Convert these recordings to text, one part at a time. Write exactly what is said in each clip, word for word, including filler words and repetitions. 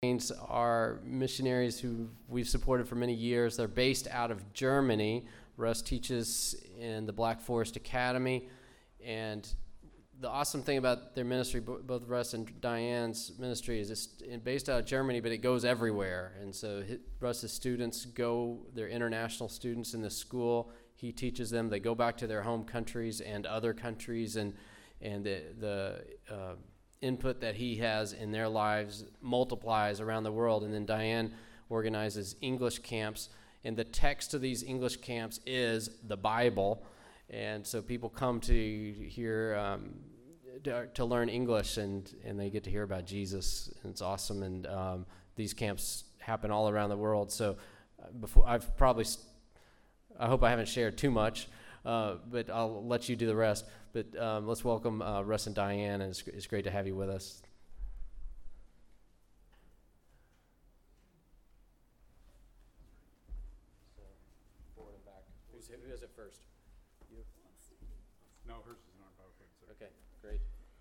Are missionaries who we've supported for many years. They're based out of Germany. Russ teaches in the Black Forest Academy, and the awesome thing about their ministry, both Russ and Diane's ministry, is it's based out of Germany, but it goes everywhere. And so Russ's students go, they're international students in the school. He teaches them. They go back to their home countries and other countries, and and the the uh, input that he has in their lives multiplies around the world. And then Diane organizes English camps, and the text of these English camps is the Bible. And so people come to hear, um, to, to learn English, and, and they get to hear about Jesus, and it's awesome. And um, these camps happen all around the world. So uh, before I've probably, I hope I haven't shared too much, uh, but I'll let you do the rest. But um, let's welcome uh, Russ and Diane, and it's, it's great to have you with us. So, forward and back. Who's, who has it first? You? No, hers is not PowerPoint. Okay, great.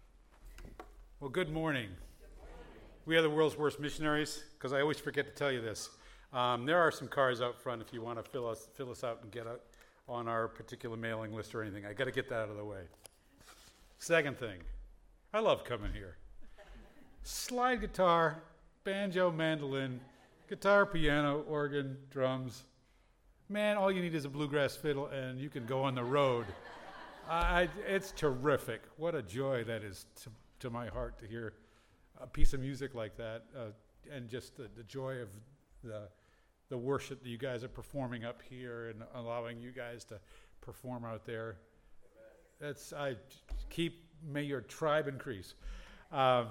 Well, good morning. Good morning. We are the world's worst missionaries, because I always forget to tell you this. Um, there are some cards out front if you want to fill us fill us out and get out on our particular mailing list or anything. I got to get that out of the way. Second thing, I love coming here. Slide guitar, banjo, mandolin, guitar, piano, organ, drums. Man, all you need is a bluegrass fiddle and you can go on the road. I, it's terrific. What a joy that is to, to my heart to hear a piece of music like that, uh, and just the, the joy of the the worship that you guys are performing up here and allowing you guys to perform out there. That's, I keep, may your tribe increase. Um,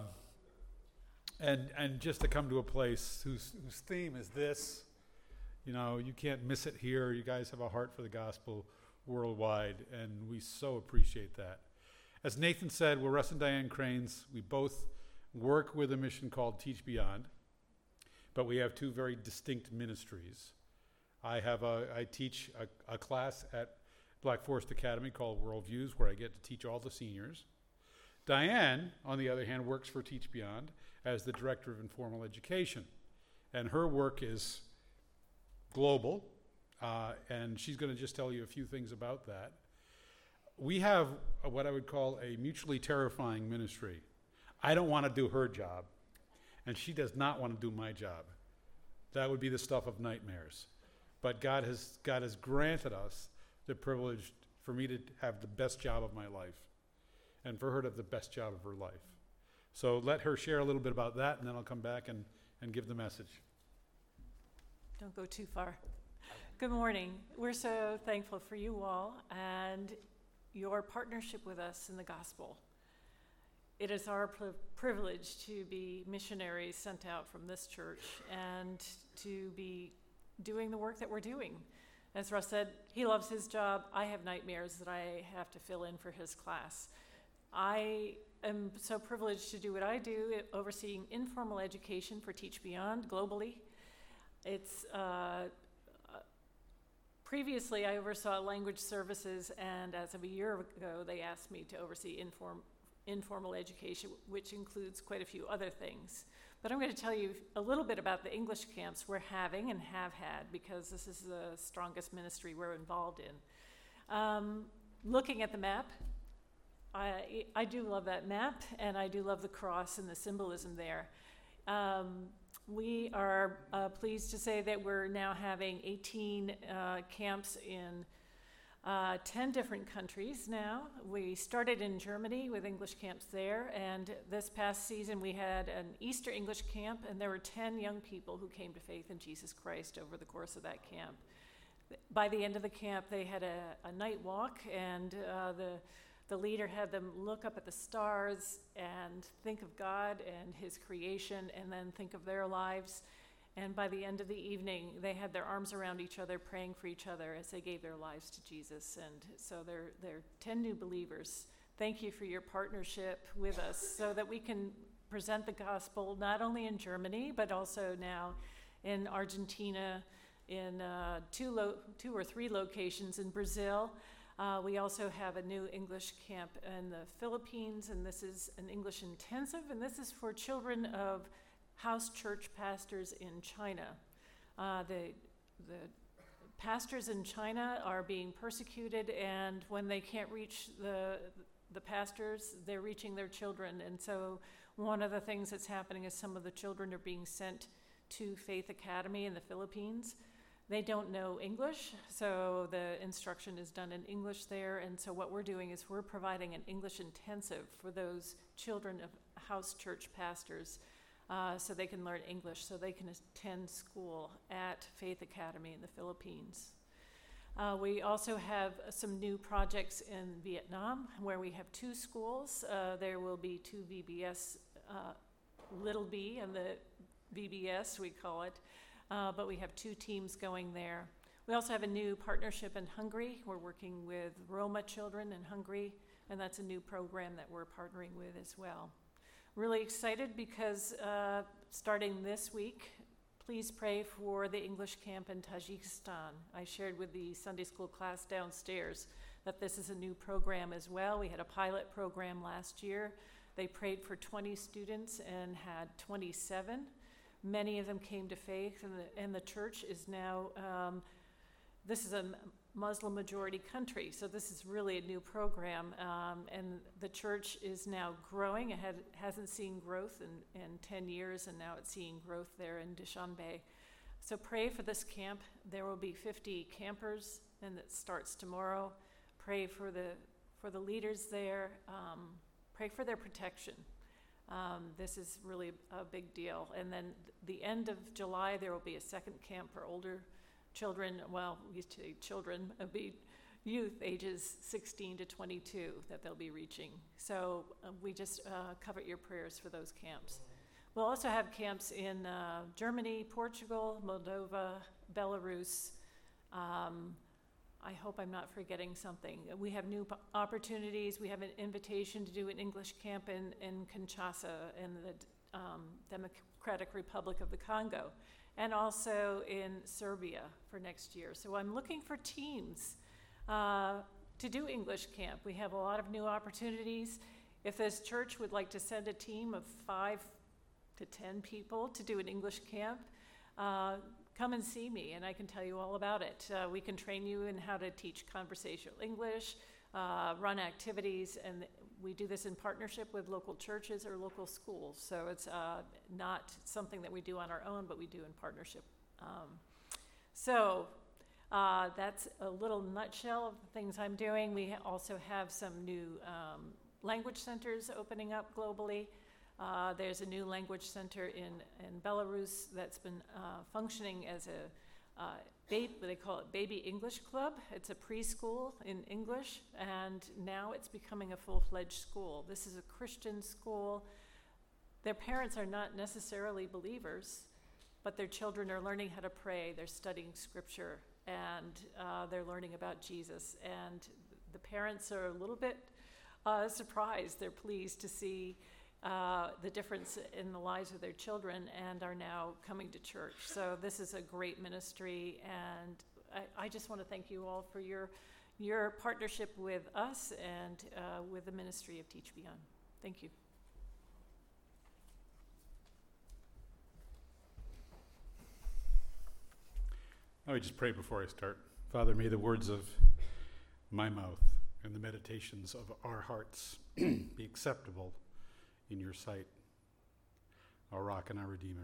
and and just to come to a place whose whose theme is this, you know, you can't miss it here. You guys have a heart for the gospel worldwide, and we so appreciate that. As Nathan said, we're Russ and Diane Cranes. We both work with a mission called Teach Beyond, but we have two very distinct ministries. I have a, I teach a, a class at Black Forest Academy called Worldviews, where I get to teach all the seniors. Diane, on the other hand, works for Teach Beyond as the director of informal education, and her work is global, uh, and she's going to just tell you a few things about that. We have a, what I would call a mutually terrifying ministry. I don't want to do her job, and she does not want to do my job. That would be the stuff of nightmares. But God has God has granted us the privilege for me to have the best job of my life, and for her to have the best job of her life. So let her share a little bit about that, and then I'll come back and, and give the message. Don't go too far. Good morning. We're so thankful for you all and your partnership with us in the gospel. It is our pri- privilege to be missionaries sent out from this church and to be doing the work that we're doing. As Russ said, he loves his job. I have nightmares that I have to fill in for his class. I am so privileged to do what I do, overseeing informal education for Teach Beyond globally. It's uh, previously I oversaw language services, and as of a year ago, they asked me to oversee inform, informal education, which includes quite a few other things. But I'm going to tell you a little bit about the English camps we're having and have had, because this is the strongest ministry we're involved in. Um, looking at the map, I, I do love that map, and I do love the cross and the symbolism there. Um, we are uh, pleased to say that we're now having eighteen uh, camps in Uh, ten different countries now. We started in Germany with English camps there, and this past season we had an Easter English camp, and there were ten young people who came to faith in Jesus Christ over the course of that camp. By the end of the camp, they had a, a night walk, and uh, the, the leader had them look up at the stars and think of God and His creation, and then think of their lives. And by the end of the evening, they had their arms around each other, praying for each other as they gave their lives to Jesus. And so they're, they're ten new believers. Thank you for your partnership with us so that we can present the gospel not only in Germany, but also now in Argentina, in uh, two, lo- two or three locations in Brazil. Uh, we also have a new English camp in the Philippines, and this is an English intensive, and this is for children of house church pastors in China. Uh, the, the pastors in China are being persecuted, and when they can't reach the, the pastors, they're reaching their children. And so one of the things that's happening is some of the children are being sent to Faith Academy in the Philippines. They don't know English, so the instruction is done in English there. And so what we're doing is we're providing an English intensive for those children of house church pastors, uh, so they can learn English, so they can attend school at Faith Academy in the Philippines. Uh, we also have some new projects in Vietnam where we have two schools. Uh, there will be two V B S, uh, Little B and the V B S, we call it. Uh, but we have two teams going there. We also have a new partnership in Hungary. We're working with Roma children in Hungary, and that's a new program that we're partnering with as well. Really excited because uh, starting this week, please pray for the English camp in Tajikistan. I shared with the Sunday school class downstairs that this is a new program as well. We had a pilot program last year. They prayed for twenty students and had twenty-seven. Many of them came to faith, and the, and the church is now, um, this is a Muslim majority country, so this is really a new program, um, and the church is now growing. It had, hasn't seen growth in, in ten years, and now it's seeing growth there in Dushanbe. So pray for this camp. There will be fifty campers, and it starts tomorrow. Pray for the, for the leaders there. Um, pray for their protection. Um, this is really a big deal. And then the end of July, there will be a second camp for older children. Well, we used to say children, it'll be youth ages sixteen to twenty-two that they'll be reaching. So uh, we just uh, covet your prayers for those camps. We'll also have camps in uh, Germany, Portugal, Moldova, Belarus. Um, I hope I'm not forgetting something. We have new p- opportunities. We have an invitation to do an English camp in, in Kinshasa in the um, Democratic Republic of the Congo, and also in Serbia for next year. So I'm looking for teams uh, to do English camp. We have a lot of new opportunities. If this church would like to send a team of five to ten people to do an English camp, uh, come and see me, and I can tell you all about it. Uh, we can train you in how to teach conversational English, uh, run activities, and we do this in partnership with local churches or local schools. So it's uh, not something that we do on our own, but we do in partnership. Um, so uh, that's a little nutshell of the things I'm doing. We ha- also have some new um, language centers opening up globally. Uh, there's a new language center in, in Belarus that's been uh, functioning as a, uh, ba- they call it Baby English Club. It's a preschool in English, and now it's becoming a full-fledged school. This is a Christian school. Their parents are not necessarily believers, but their children are learning how to pray. They're studying scripture, and uh, they're learning about Jesus. And the parents are a little bit uh, surprised. They're pleased to see Uh, the difference in the lives of their children, and are now coming to church. So this is a great ministry, and I, I just want to thank you all for your your partnership with us and uh, with the ministry of Teach Beyond. Thank you. Let me just pray before I start. Father, may the words of my mouth and the meditations of our hearts be acceptable in your sight, our rock and our redeemer.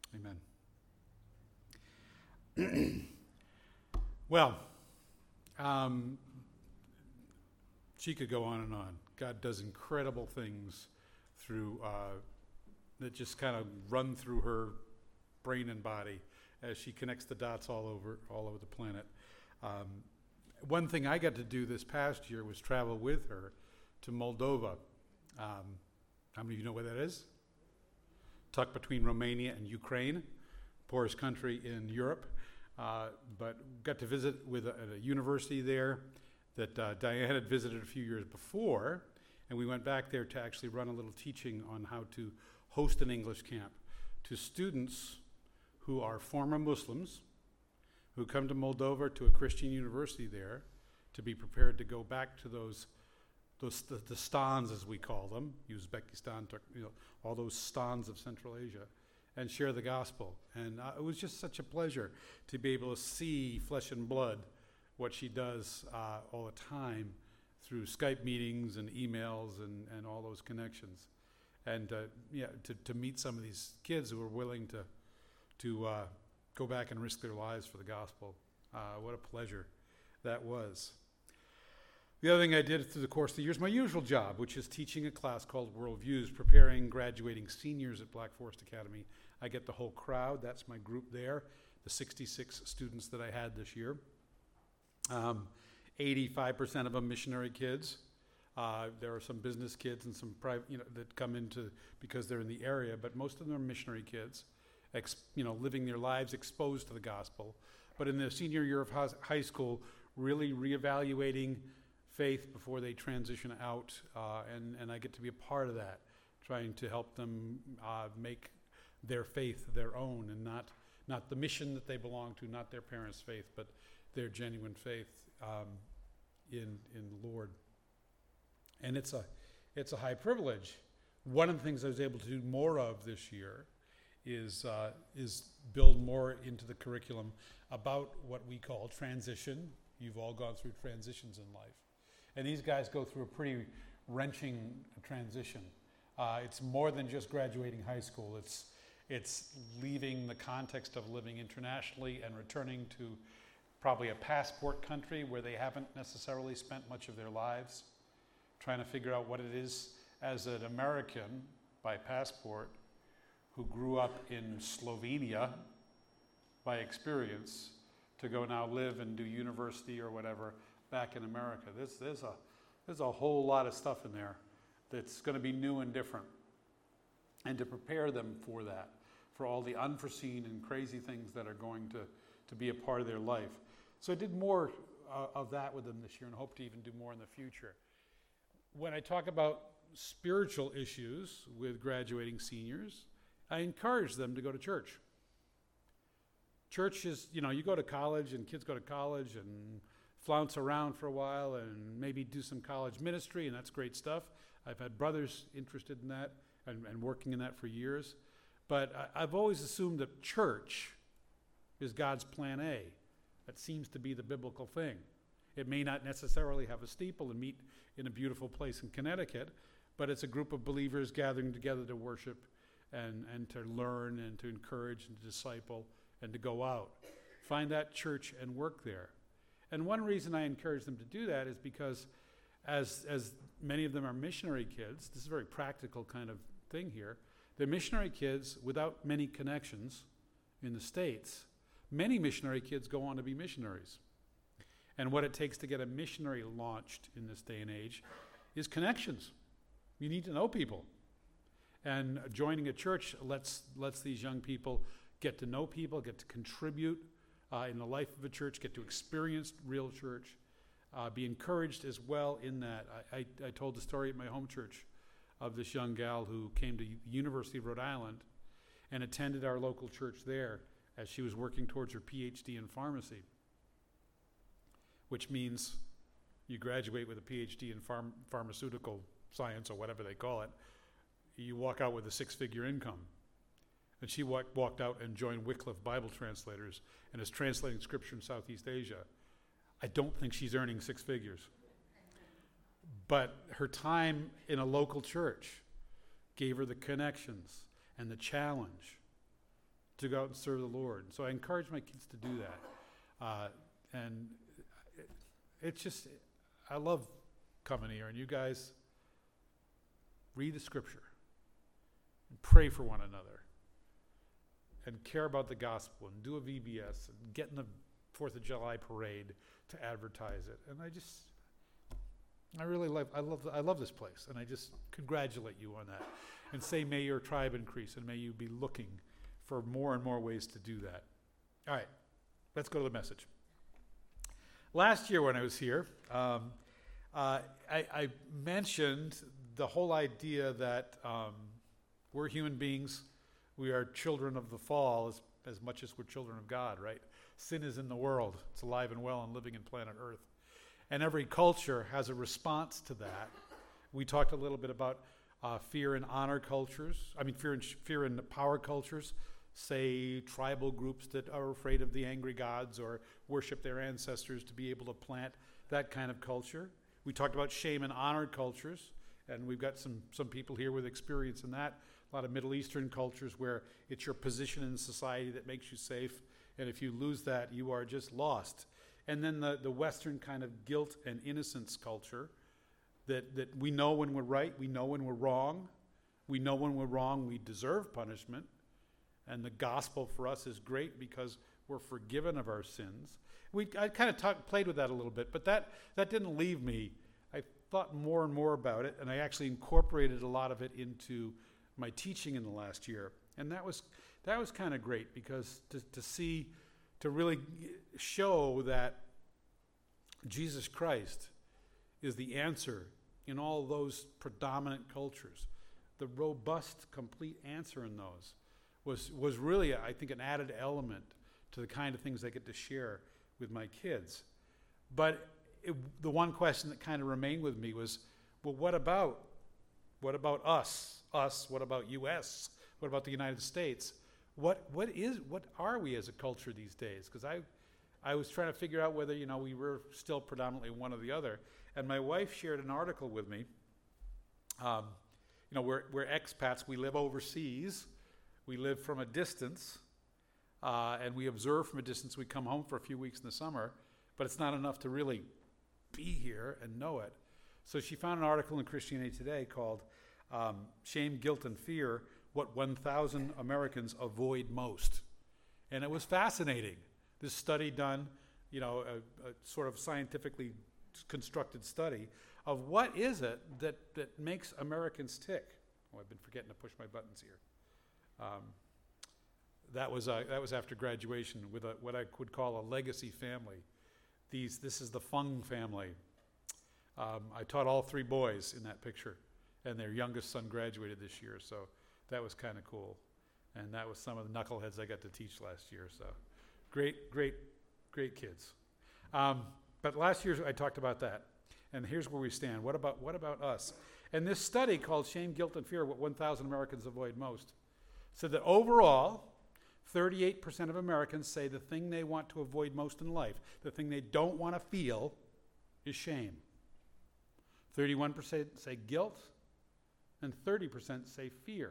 Amen. Well, um, she could go on and on. God does incredible things through uh, that just kind of run through her brain and body as she connects the dots all over all over the planet. Um, one thing I got to do this past year was travel with her to Moldova. Um, How many of you know where that is? Tucked between Romania and Ukraine, poorest country in Europe. Uh, but got to visit with a, at a university there that uh, Diane had visited a few years before, and we went back there to actually run a little teaching on how to host an English camp to students who are former Muslims who come to Moldova to a Christian university there to be prepared to go back to those Those the, the stans, as we call them, Uzbekistan, you know, all those stans of Central Asia, and share the gospel. And uh, it was just such a pleasure to be able to see flesh and blood what she does uh, all the time through Skype meetings and emails and, and all those connections. And uh, yeah, to, to meet some of these kids who are willing to to uh, go back and risk their lives for the gospel. Uh, what a pleasure that was. The other thing I did through the course of the year is my usual job, which is teaching a class called Worldviews, preparing graduating seniors at Black Forest Academy. I get the whole crowd. That's my group there, the sixty-six students that I had this year. Um, eighty-five percent of them missionary kids. Uh, there are some business kids and some private, you know, that come into because they're in the area, but most of them are missionary kids, ex, you know, living their lives exposed to the gospel. But in the senior year of high school, really reevaluating faith before they transition out, uh, and, and I get to be a part of that, trying to help them uh, make their faith their own and not not the mission that they belong to, not their parents' faith, but their genuine faith um, in in the Lord. And it's a it's a high privilege. One of the things I was able to do more of this year is uh, is build more into the curriculum about what we call transition. You've all gone through transitions in life. And these guys go through a pretty wrenching transition. Uh, it's more than just graduating high school. It's it's leaving the context of living internationally and returning to probably a passport country where they haven't necessarily spent much of their lives, trying to figure out what it is as an American by passport who grew up in Slovenia by experience to go now live and do university or whatever back in America. There's, there's, a, there's a whole lot of stuff in there that's going to be new and different. And to prepare them for that, for all the unforeseen and crazy things that are going to, to be a part of their life. So I did more uh, of that with them this year and hope to even do more in the future. When I talk about spiritual issues with graduating seniors, I encourage them to go to church. Church is, you know, you go to college and kids go to college and flounce around for a while and maybe do some college ministry, and that's great stuff. I've had brothers interested in that and, and working in that for years. But I, I've always assumed that church is God's plan A. That seems to be the biblical thing. It may not necessarily have a steeple and meet in a beautiful place in Connecticut, but it's a group of believers gathering together to worship and, and to learn and to encourage and to disciple and to go out. Find that church and work there. And one reason I encourage them to do that is because as, as many of them are missionary kids, this is a very practical kind of thing here, they're missionary kids without many connections in the States. Many missionary kids go on to be missionaries. And what it takes to get a missionary launched in this day and age is connections. You need to know people. And joining a church lets lets these young people get to know people, get to contribute uh, in the life of a church, get to experience real church, uh, be encouraged as well in that. I, I, I told the story at my home church of this young gal who came to the University of Rhode Island and attended our local church there as she was working towards her P H D in pharmacy, which means you graduate with a P H D in pharm- pharmaceutical science or whatever they call it. You walk out with a six-figure income. And she walk, walked out and joined Wycliffe Bible Translators and is translating scripture in Southeast Asia. I don't think she's earning six figures. But her time in a local church gave her the connections and the challenge to go out and serve the Lord. So I encourage my kids to do that. Uh, and it, it's just, I love coming here. And you guys read the scripture and pray for one another and care about the gospel and do a V B S and get in the fourth of July parade to advertise it. And I just, I really love, I love, I love this place. And I just congratulate you on that and say, may your tribe increase and may you be looking for more and more ways to do that. All right, let's go to the message. Last year when I was here, um, uh, I, I mentioned the whole idea that um, we're human beings. We are children of the fall as, as much as we're children of God, right? Sin is in the world. It's alive and well and living in planet Earth. And every culture has a response to that. We talked a little bit about Uh, fear and honor cultures, I mean fear and, sh- fear and power cultures, say tribal groups that are afraid of the angry gods or worship their ancestors to be able to plant that kind of culture. We talked about shame and honor cultures, and we've got some, some people here with experience in that. A lot of Middle Eastern cultures where it's your position in society that makes you safe, and if you lose that, you are just lost. And then the, the Western kind of guilt and innocence culture, that, that we know when we're right, we know when we're wrong, we know when we're wrong, we deserve punishment, and the gospel for us is great because we're forgiven of our sins. We, I kind of talk, played with that a little bit, but that, that didn't leave me. I thought more and more about it, and I actually incorporated a lot of it into my teaching in the last year. And that was that was kind of great because to, to see, to really show that Jesus Christ is the answer in all those predominant cultures. The robust, complete answer in those was was really, I think, an added element to the kind of things I get to share with my kids. But it, the one question that kind of remained with me was, well, what about, what about us? Us, what about U S? What about the United States? What what is what are we as a culture these days? Because I I was trying to figure out whether, you know, we were still predominantly one or the other. And my wife shared an article with me. Um, you know, we're we're expats. We live overseas. We live from a distance, uh, and we observe from a distance. We come home for a few weeks in the summer, but it's not enough to really be here and know it. So she found an article in Christianity Today called um, Shame, Guilt, and Fear, What one thousand Americans Avoid Most. And it was fascinating. This study done, you know, a, a sort of scientifically constructed study of what is it that, that makes Americans tick. Oh, I've been forgetting to push my buttons here. Um, that was uh, that was after graduation with a, what I would call a legacy family. These this is the Fung family. Um, I taught all three boys in that picture, and their youngest son graduated this year, so that was kind of cool. And that was some of the knuckleheads I got to teach last year. So great, great, great kids. Um, but last year I talked about that, and here's where we stand. What about what about us? And this study called Shame, Guilt, and Fear, What one thousand Americans Avoid Most, said that overall, thirty-eight percent of Americans say the thing they want to avoid most in life, the thing they don't want to feel, is shame. thirty-one percent say guilt, and thirty percent say fear.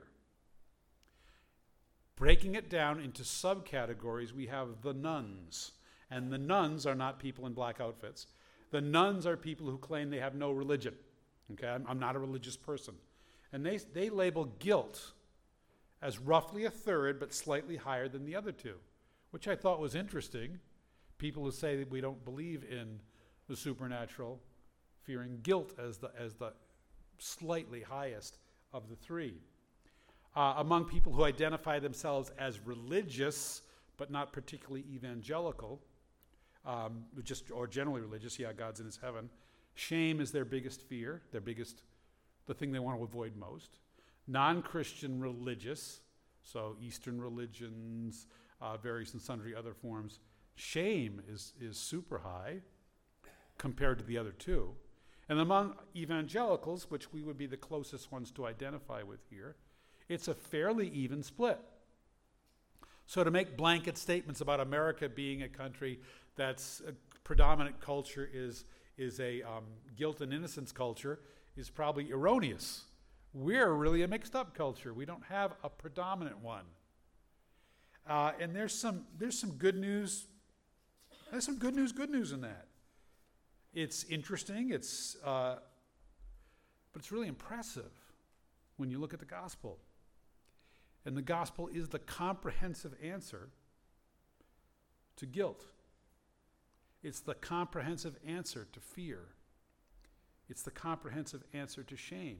Breaking it down into subcategories, we have the nones. And the nones are not people in black outfits. The nones are people who claim they have no religion. Okay, I'm, I'm not a religious person. And they, they label guilt as roughly a third, but slightly higher than the other two, which I thought was interesting. People who say that we don't believe in the supernatural, fearing guilt as the, as the slightly highest of the three. Uh, among people who identify themselves as religious, but not particularly evangelical, um, just or generally religious, yeah, God's in his heaven, shame is their biggest fear, their biggest, the thing they want to avoid most. Non-Christian religious, so Eastern religions, uh, various and sundry other forms, shame is, is super high compared to the other two. And among evangelicals, which we would be the closest ones to identify with here, it's a fairly even split. So to make blanket statements about America being a country that's a predominant culture is, is a um, guilt and innocence culture is probably erroneous. We're really a mixed up culture. We don't have a predominant one. Uh, and there's some there's some good news. There's some good news, good news in that. It's interesting, it's uh, but it's really impressive when you look at the gospel. And the gospel is the comprehensive answer to guilt. It's the comprehensive answer to fear. It's the comprehensive answer to shame.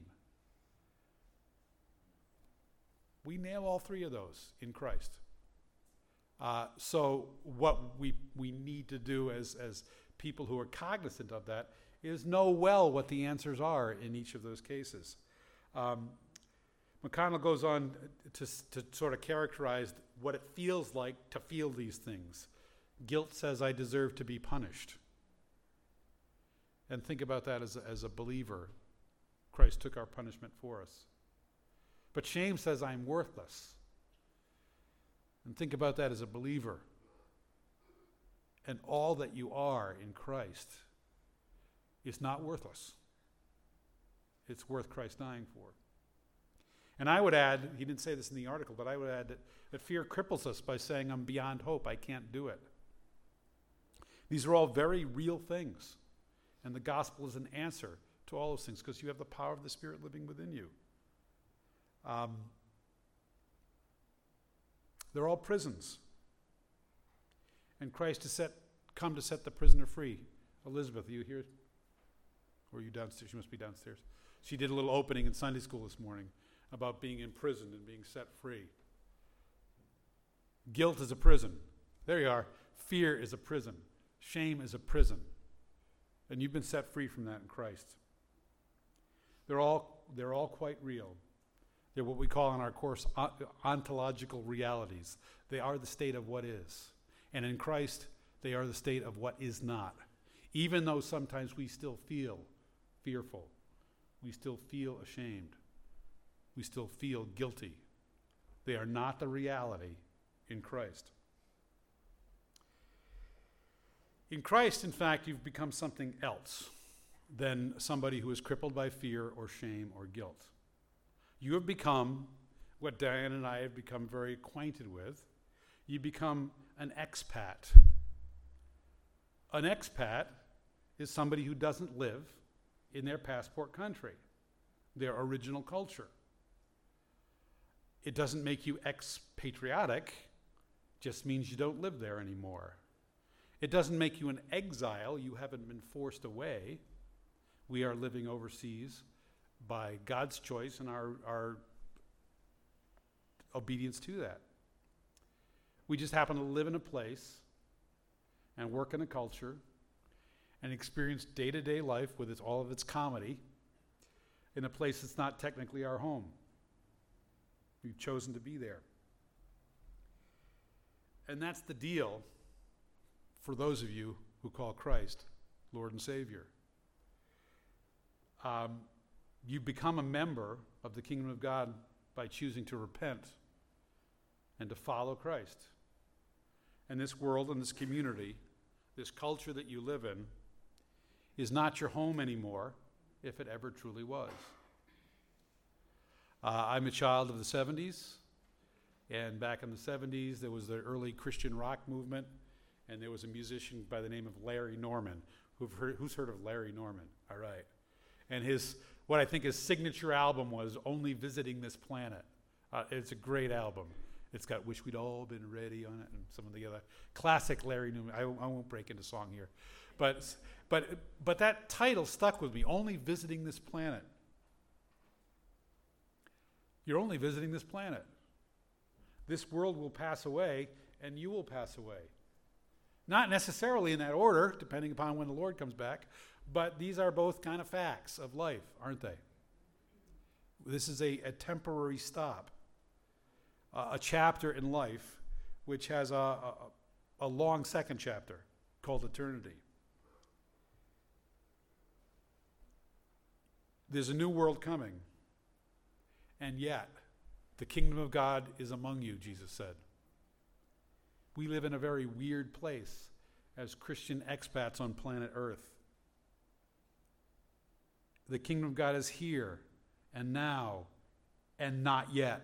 We nail all three of those in Christ. Uh, so what we we need to do as, as people who are cognizant of that is know well what the answers are in each of those cases. Um, McConnell goes on to, to sort of characterize what it feels like to feel these things. Guilt says, I deserve to be punished. And think about that as a, as a believer. Christ took our punishment for us. But shame says I'm worthless. And think about that as a believer. And all that you are in Christ is not worthless. It's worth Christ dying for. And I would add, he didn't say this in the article, but I would add that, that fear cripples us by saying, I'm beyond hope, I can't do it. These are all very real things. And the gospel is an answer to all those things because you have the power of the Spirit living within you. Um, they're all prisons. And Christ has set, come to set the prisoner free. Elizabeth, are you here? Or are you downstairs? She must be downstairs. She did a little opening in Sunday school this morning about being imprisoned and being set free. Guilt is a prison. There you are. Fear is a prison. Shame is a prison. And you've been set free from that in Christ. They're all, they're all quite real. They're what we call in our course ontological realities. They are the state of what is. And in Christ, they are the state of what is not. Even though sometimes we still feel fearful, we still feel ashamed, we still feel guilty. They are not the reality in Christ. In Christ, in fact, you've become something else than somebody who is crippled by fear or shame or guilt. You have become what Diane and I have become very acquainted with. You become an expat. An expat is somebody who doesn't live in their passport country, their original culture. It doesn't make you expatriotic, just means you don't live there anymore. It doesn't make you an exile, you haven't been forced away. We are living overseas by God's choice and our, our obedience to that. We just happen to live in a place and work in a culture and experience day-to-day life with its, all of its comedy in a place that's not technically our home. We've chosen to be there. And that's the deal for those of you who call Christ Lord and Savior. Um, you become a member of the kingdom of God by choosing to repent and to follow Christ. And this world and this community, this culture that you live in, is not your home anymore, if it ever truly was. Uh, I'm a child of the seventies, and back in the seventies, there was the early Christian rock movement, and there was a musician by the name of Larry Norman. Who've heard, who's heard of Larry Norman? All right. And his, what I think his signature album was Only Visiting This Planet. Uh, it's a great album. It's got Wish We'd All Been Ready on it and some of the other classic Larry Newman. I, I won't break into song here. But, but, but that title stuck with me, Only Visiting This Planet. You're only visiting this planet. This world will pass away, and you will pass away. Not necessarily in that order, depending upon when the Lord comes back, but these are both kind of facts of life, aren't they? This is a, a temporary stop, uh, a chapter in life which has a, a, a long second chapter called eternity. There's a new world coming, and yet the kingdom of God is among you, Jesus said. We live in a very weird place as Christian expats on planet Earth. The kingdom of God is here and now and not yet.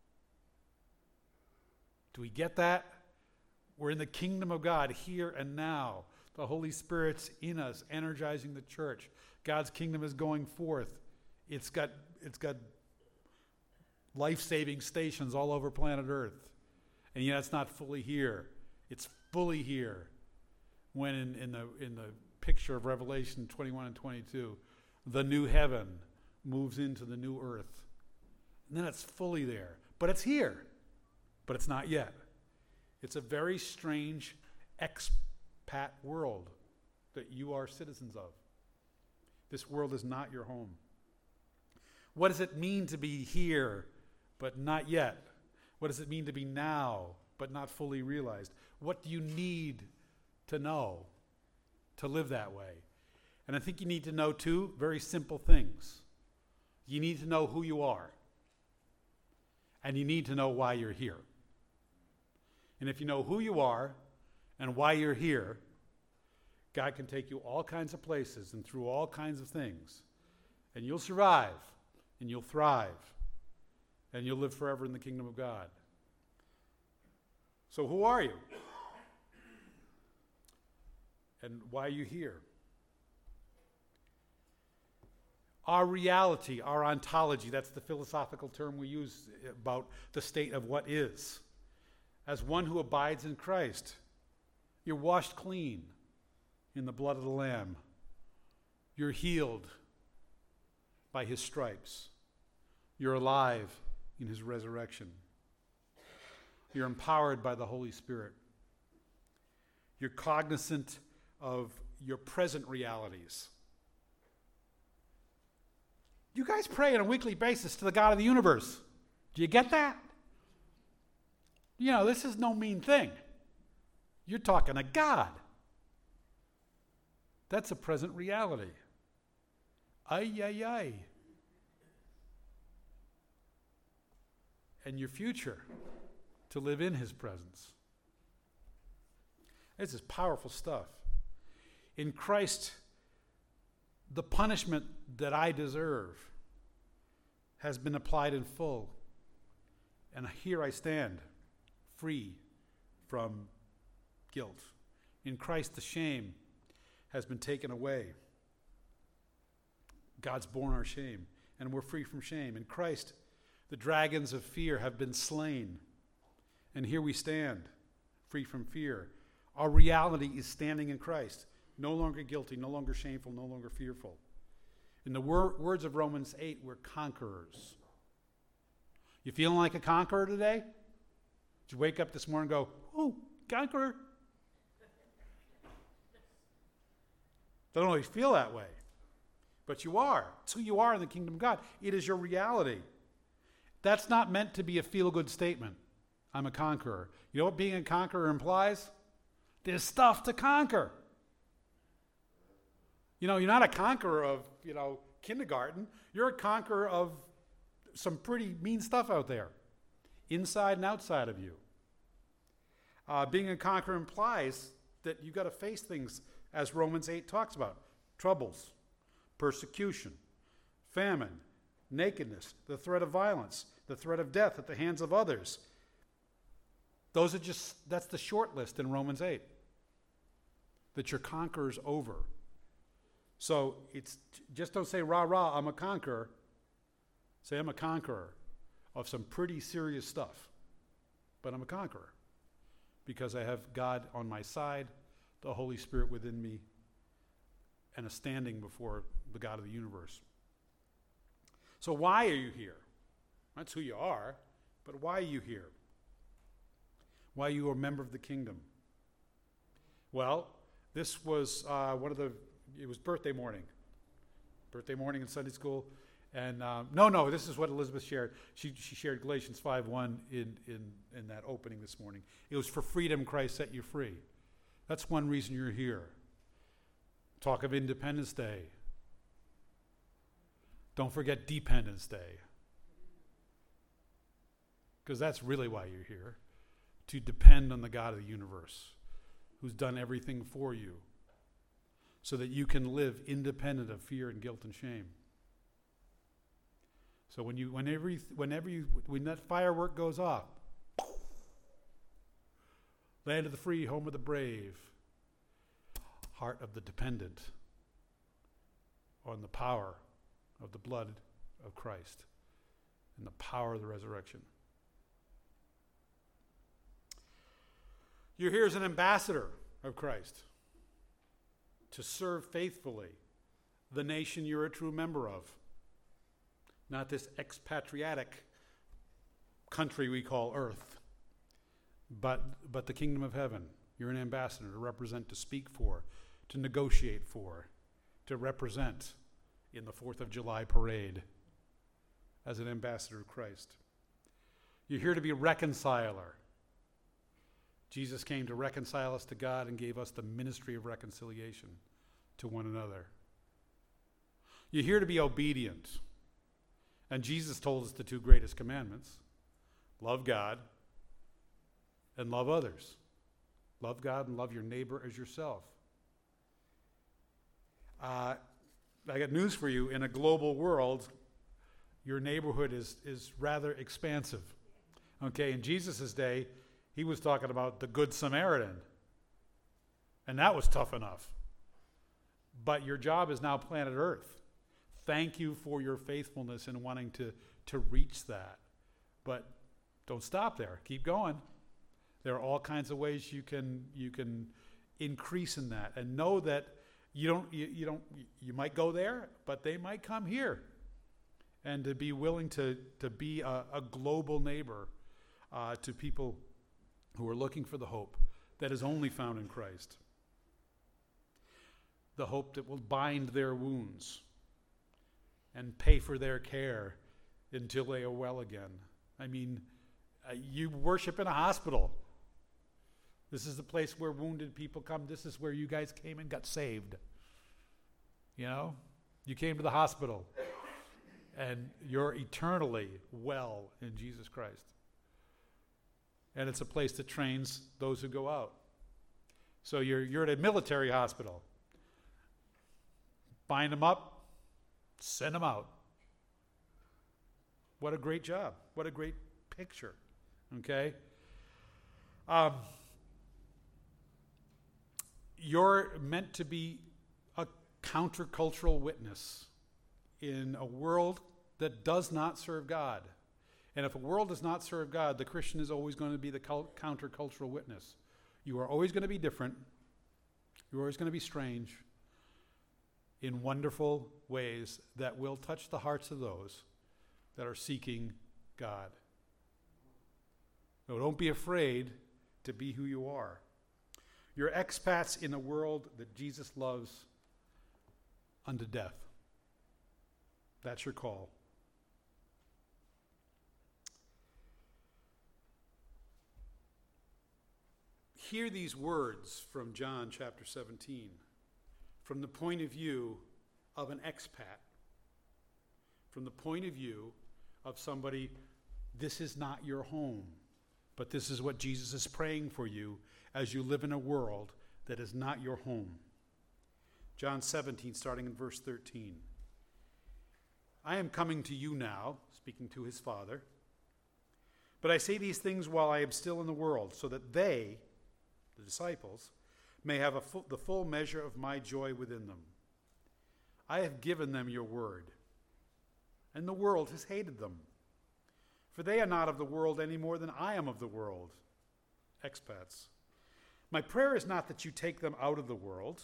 Do we get that? We're in the kingdom of God here and now. The Holy Spirit's in us, energizing the church. God's kingdom is going forth. It's got, it's got life-saving stations all over planet Earth. And yet it's not fully here. It's fully here. When in, in the in the picture of Revelation twenty-one and twenty-two, the new heaven moves into the new earth. And then it's fully there. But it's here. But it's not yet. It's a very strange expat world that you are citizens of. This world is not your home. What does it mean to be here, but not yet? What does it mean to be now, but not fully realized? What do you need to know to live that way? And I think you need to know two very simple things. You need to know who you are. And you need to know why you're here. And if you know who you are and why you're here, God can take you all kinds of places and through all kinds of things. And you'll survive, and you'll thrive, and you'll live forever in the kingdom of God. So who are you? And why are you here? Our reality, our ontology, that's the philosophical term we use about the state of what is. As one who abides in Christ, you're washed clean in the blood of the Lamb. You're healed by his stripes. You're alive in his resurrection. You're empowered by the Holy Spirit. You're cognizant of your present realities. You guys pray on a weekly basis to the God of the universe. Do you get that? You know, this is no mean thing. You're talking to God. That's a present reality. Ay, ay, ay. And your future to live in his presence. This is powerful stuff. In Christ, the punishment that I deserve has been applied in full. And here I stand, free from guilt. In Christ, the shame has been taken away. God's borne our shame, and we're free from shame. In Christ, the dragons of fear have been slain. And here we stand, free from fear. Our reality is standing in Christ, no longer guilty, no longer shameful, no longer fearful. In the wor- words of Romans eight, we're conquerors. You feeling like a conqueror today? Did you wake up this morning and go, oh, conqueror? Don't always feel that way. But you are. It's who you are in the kingdom of God. It is your reality. That's not meant to be a feel-good statement. I'm a conqueror. You know what being a conqueror implies? There's stuff to conquer. You know, you're not a conqueror of, you know, kindergarten. You're a conqueror of some pretty mean stuff out there, inside and outside of you. Uh, being a conqueror implies that you've got to face things, as Romans eight talks about. Troubles, persecution, famine, nakedness, the threat of violence, the threat of death at the hands of others. Those are just, that's the short list in Romans eight. That your conqueror's over. So it's, just don't say, rah, rah, I'm a conqueror. Say, I'm a conqueror of some pretty serious stuff. But I'm a conqueror because I have God on my side, the Holy Spirit within me, and a standing before the God of the universe. So why are you here? That's who you are, but why are you here? Why are you a member of the kingdom? Well, this was uh, one of the, it was birthday morning. Birthday morning in Sunday school. And um, no, no, this is what Elizabeth shared. She she shared Galatians five one in, in, in that opening this morning. It was for freedom Christ set you free. That's one reason you're here. Talk of Independence Day. Don't forget Dependence Day. Because that's really why you're here. To depend on the God of the universe, who's done everything for you, so that you can live independent of fear and guilt and shame. So when you, whenever you, whenever you, when that firework goes off, land of the free, home of the brave, heart of the dependent on the power of the blood of Christ and the power of the resurrection. You're here as an ambassador of Christ to serve faithfully the nation you're a true member of. Not this expatriatic country we call Earth, but, but the kingdom of heaven. You're an ambassador to represent, to speak for, to negotiate for, to represent in the fourth of July parade as an ambassador of Christ. You're here to be a reconciler. Jesus came to reconcile us to God and gave us the ministry of reconciliation to one another. You're here to be obedient. And Jesus told us the two greatest commandments. love God, and love others. Love God and love your neighbor as yourself. Uh, I got news for you. In a global world, your neighborhood is, is rather expansive. Okay, in Jesus' day, he was talking about the Good Samaritan. And that was tough enough. But your job is now planet Earth. Thank you for your faithfulness in wanting to, to reach that. But don't stop there. Keep going. There are all kinds of ways you can you can increase in that, and know that you don't you, you don't you might go there, but they might come here, and to be willing to to be a, a global neighbor uh, to people who are looking for the hope that is only found in Christ, the hope that will bind their wounds and pay for their care until they are well again. I mean, uh, you worship in a hospital. This is the place where wounded people come. This is where you guys came and got saved. You know? You came to the hospital. And you're eternally well in Jesus Christ. And it's a place that trains those who go out. So you're you're at a military hospital. Bind them up, send them out. What a great job. What a great picture. Okay? Um... You're meant to be a countercultural witness in a world that does not serve God. And if a world does not serve God, the Christian is always going to be the countercultural witness. You are always going to be different. You're always going to be strange in wonderful ways that will touch the hearts of those that are seeking God. So don't be afraid to be who you are. You're expats in a world that Jesus loves unto death. That's your call. Hear these words from John chapter seventeen, from the point of view of an expat, from the point of view of somebody, this is not your home, but this is what Jesus is praying for you as you live in a world that is not your home. John seventeen, starting in verse thirteen. I am coming to you now, speaking to his Father, but I say these things while I am still in the world, so that they, the disciples, may have a full, the full measure of my joy within them. I have given them your word, and the world has hated them, for they are not of the world any more than I am of the world. Expats. My prayer is not that you take them out of the world.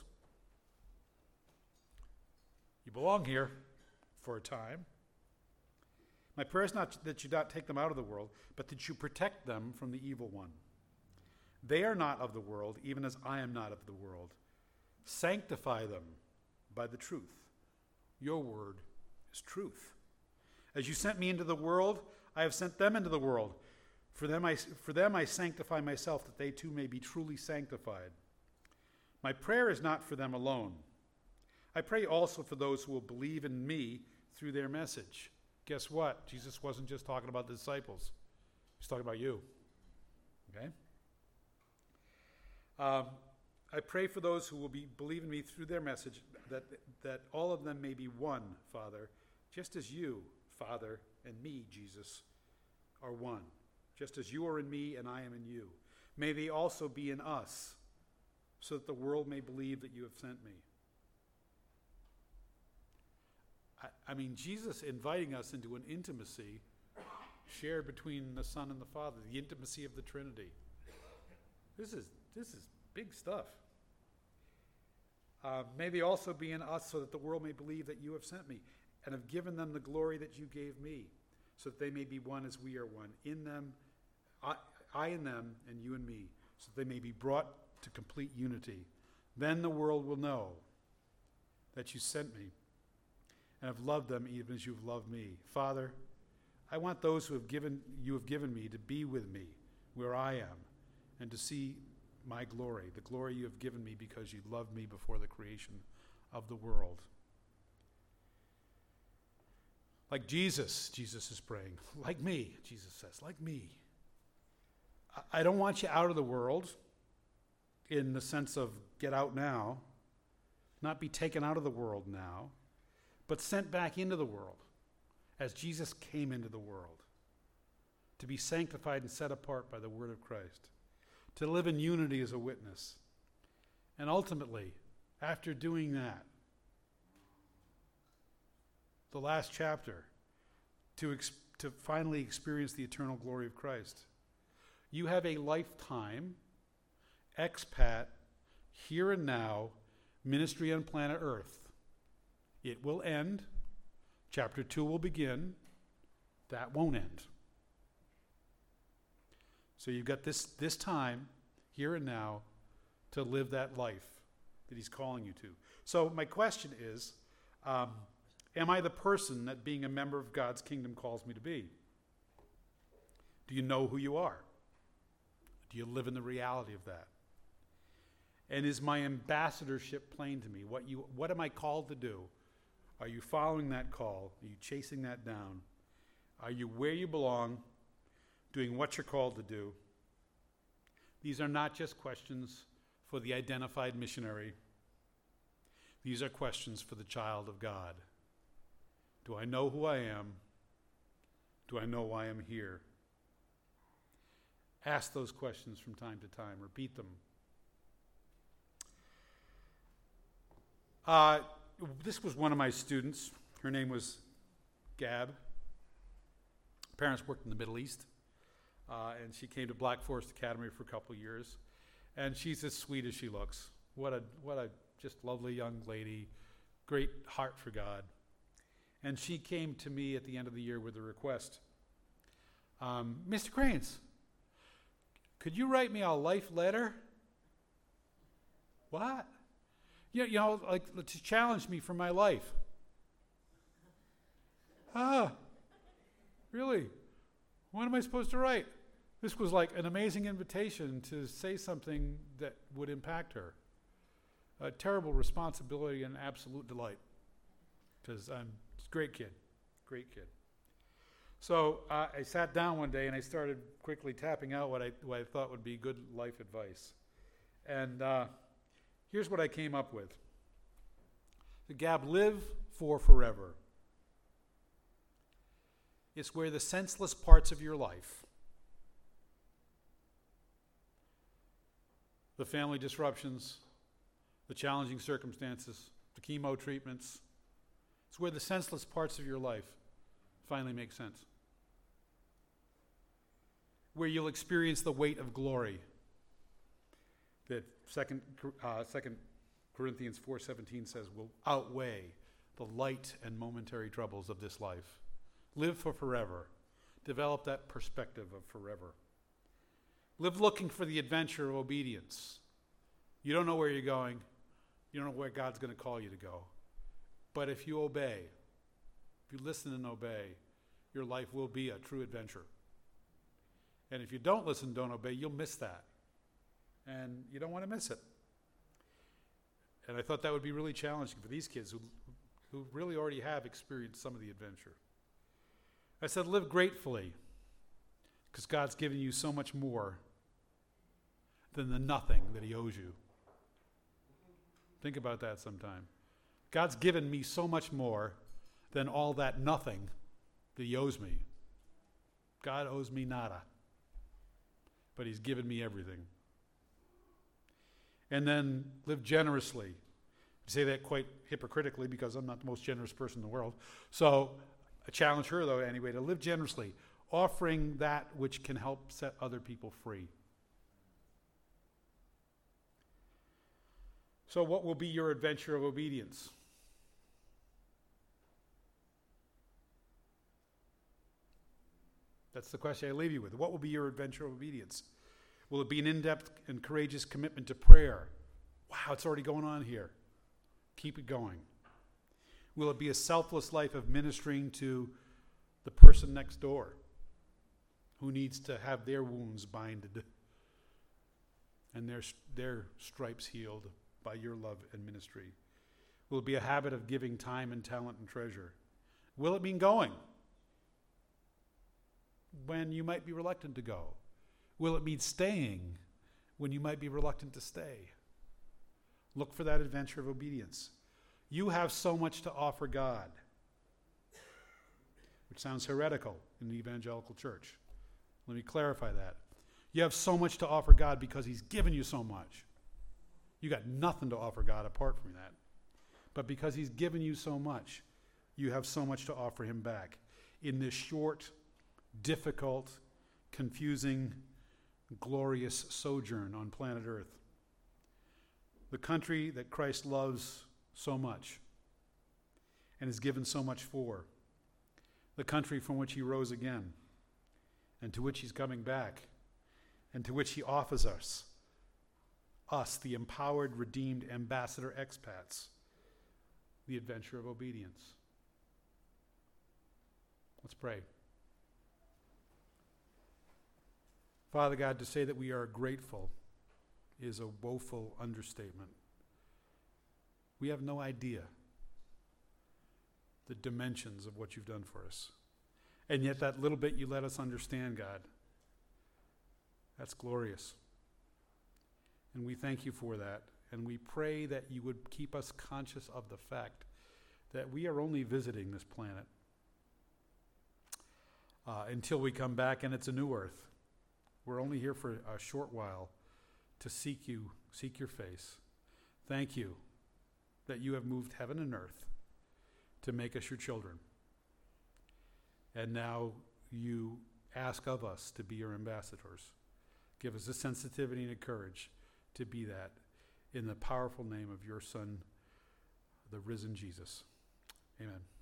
You belong here for a time. My prayer is not that you not take them out of the world, but that you protect them from the evil one. They are not of the world, even as I am not of the world. Sanctify them by the truth. Your word is truth. As you sent me into the world, I have sent them into the world. For them, I, for them I sanctify myself, that they too may be truly sanctified. My prayer is not for them alone. I pray also for those who will believe in me through their message. Guess what? Jesus wasn't just talking about the disciples. He's talking about you. Okay? Um, I pray for those who will be believe in me through their message, that, that all of them may be one, Father, just as you, Father, and me, Jesus, are one. Just as you are in me and I am in you. May they also be in us, so that the world may believe that you have sent me. I, I mean, Jesus inviting us into an intimacy shared between the Son and the Father, the intimacy of the Trinity. This is this is big stuff. Uh, may they also be in us, so that the world may believe that you have sent me, and have given them the glory that you gave me, so that they may be one as we are one. In them, I, I in them, and you in me, so that they may be brought to complete unity. Then the world will know that you sent me, and have loved them even as you've loved me. Father, I want those who have given you have given me to be with me where I am, and to see my glory, the glory you have given me because you loved me before the creation of the world. Like Jesus, Jesus is praying. Like me, Jesus says, like me. I don't want you out of the world in the sense of get out now, not be taken out of the world now, but sent back into the world as Jesus came into the world, to be sanctified and set apart by the word of Christ, to live in unity as a witness. And ultimately, after doing that, the last chapter, to, ex- to finally experience the eternal glory of Christ. You have a lifetime, expat, here and now, ministry on planet Earth. It will end. Chapter two will begin. That won't end. So you've got this, this time, here and now, to live that life that he's calling you to. So my question is, um, am I the person that being a member of God's kingdom calls me to be? Do you know who you are? Do you live in the reality of that? And is my ambassadorship plain to me? What you, what am I called to do? Are you following that call? Are you chasing that down? Are you where you belong, doing what you're called to do? These are not just questions for the identified missionary. These are questions for the child of God. Do I know who I am? Do I know why I'm here? Ask those questions from time to time. Repeat them. Uh, this was one of my students. Her name was Gab. Her parents worked in the Middle East. Uh, and she came to Black Forest Academy for a couple of years. And she's as sweet as she looks. What a, what a just lovely young lady. Great heart for God. And she came to me at the end of the year with a request. Um, Mister Cranes, could you write me a life letter? What? You, you know, like to challenge me for my life. Ah, really? What am I supposed to write? This was like an amazing invitation to say something that would impact her. A terrible responsibility and absolute delight. Because I'm a great kid, great kid. So uh, I sat down one day and I started quickly tapping out what I, what I thought would be good life advice. And uh, here's what I came up with. The Gab, live for forever. It's where the senseless parts of your life, the family disruptions, the challenging circumstances, the chemo treatments, it's where the senseless parts of your life finally make sense. Where you'll experience the weight of glory that Second uh, Second Corinthians four seventeen says will outweigh the light and momentary troubles of this life. Live for forever. Develop that perspective of forever. Live looking for the adventure of obedience. You don't know where you're going. You don't know where God's going to call you to go. But if you obey, if you listen and obey, your life will be a true adventure. And if you don't listen, don't obey, you'll miss that. And you don't want to miss it. And I thought that would be really challenging for these kids who, who really already have experienced some of the adventure. I said, live gratefully, because God's given you so much more than the nothing that he owes you. Think about that sometime. God's given me so much more than all that nothing that he owes me. God owes me nada, but he's given me everything. And then live generously. I say that quite hypocritically because I'm not the most generous person in the world. So I challenge her, though, anyway, to live generously, offering that which can help set other people free. So what will be your adventure of obedience? That's the question I leave you with. What will be your adventure of obedience? Will it be an in-depth and courageous commitment to prayer? Wow, it's already going on here. Keep it going. Will it be a selfless life of ministering to the person next door who needs to have their wounds binded and their, their stripes healed by your love and ministry? Will it be a habit of giving time and talent and treasure? Will it mean going when you might be reluctant to go? Will it mean staying when you might be reluctant to stay? Look for that adventure of obedience. You have so much to offer God, which sounds heretical in the evangelical church. Let me clarify that. You have so much to offer God because he's given you so much. You got nothing to offer God apart from that. But because he's given you so much, you have so much to offer him back in this short, difficult, confusing, glorious sojourn on planet Earth. The country that Christ loves so much and has given so much for. The country from which he rose again and to which he's coming back and to which he offers us, us, the empowered, redeemed ambassador expats, the adventure of obedience. Let's pray. Father God, to say that we are grateful is a woeful understatement. We have no idea the dimensions of what you've done for us. And yet that little bit you let us understand, God, that's glorious. And we thank you for that. And we pray that you would keep us conscious of the fact that we are only visiting this planet uh, until we come back and it's a new earth. We're only here for a short while to seek you, seek your face. Thank you that you have moved heaven and earth to make us your children. And now you ask of us to be your ambassadors. Give us a sensitivity and a courage to be that in the powerful name of your Son, the risen Jesus. Amen.